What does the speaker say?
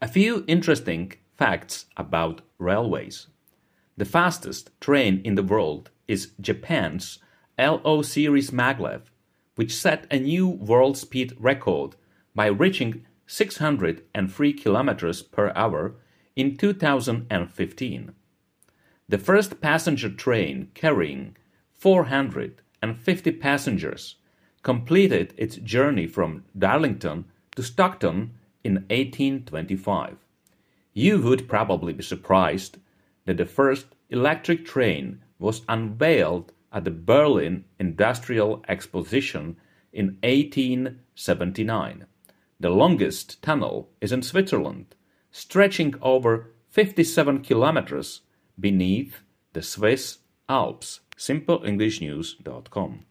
A few interesting facts about railways. The fastest train in the world is Japan's LO series maglev, which set a new world speed record by reaching 603 kilometers per hour in 2015. The first passenger train carrying 450 passengers completed its journey from Darlington to Stockton in 1825. You would probably be surprised that the first electric train was unveiled at the Berlin Industrial Exposition in 1879. The longest tunnel is in Switzerland, stretching over 57 kilometers beneath the Swiss Alps. SimpleEnglishNews.com